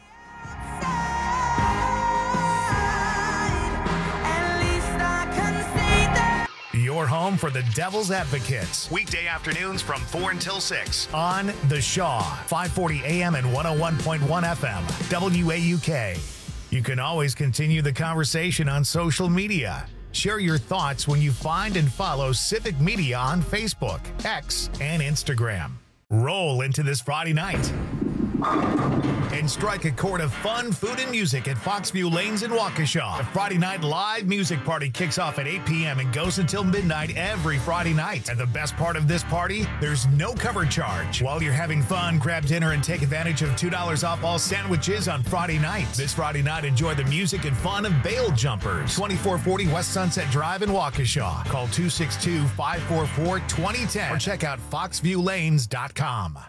Your home for the Devil's Advocates. Weekday afternoons from 4 until 6 on The Shaw, 540 AM and 101.1 FM, WAUK. You can always continue the conversation on social media. Share your thoughts when you find and follow Civic Media on Facebook, X, and Instagram. Roll into this Friday night and strike a chord of fun, food, and music at Foxview Lanes in Waukesha. The Friday night live music party kicks off at 8 p.m. and goes until midnight every Friday night. And the best part of this party, there's no cover charge. While you're having fun, grab dinner and take advantage of $2 off all sandwiches on Friday night. This Friday night, enjoy the music and fun of Bail Jumpers. 2440 West Sunset Drive in Waukesha. Call 262-544-2010 or check out foxviewlanes.com.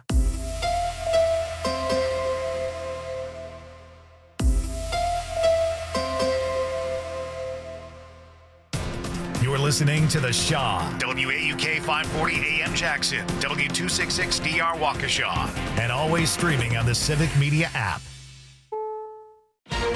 You're listening to The Shaw, WAUK 540 AM Jackson, W266DR Waukesha, and always streaming on the Civic Media app.